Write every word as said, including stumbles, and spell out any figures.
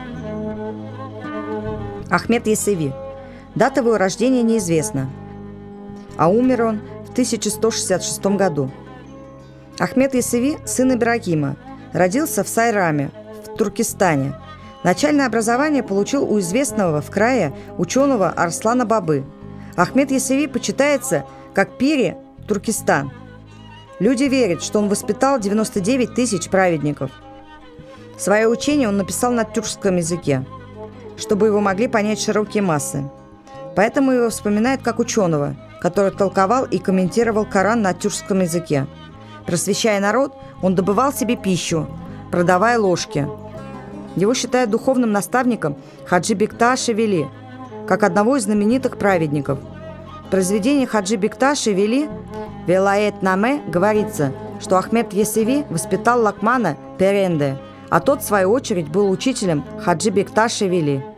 Ахмед Есеви. Дата его рождения неизвестна, а умер он в тысяча сто шестьдесят шестом году. Ахмед Есеви, сын Ибрагима, родился в Сайраме, в Туркестане. Начальное образование получил у известного в крае ученого Арслана Бабы. Ахмед Есеви почитается как пири Туркестан. Люди верят, что он воспитал девяносто девять тысяч праведников. Свое учение он написал на тюркском языке, чтобы его могли понять широкие массы. Поэтому его вспоминают как ученого, который толковал и комментировал Коран на тюркском языке. Просвещая народ, он добывал себе пищу, продавая ложки. Его считают духовным наставником Хаджи Бекташа Вели, как одного из знаменитых праведников. В произведении Хаджи Бекташа Вели «Велаэт-наме» говорится, что Ахмед Есеви воспитал Лакмана Перенде, а тот, в свою очередь, был учителем Хаджи Бекташа Вели.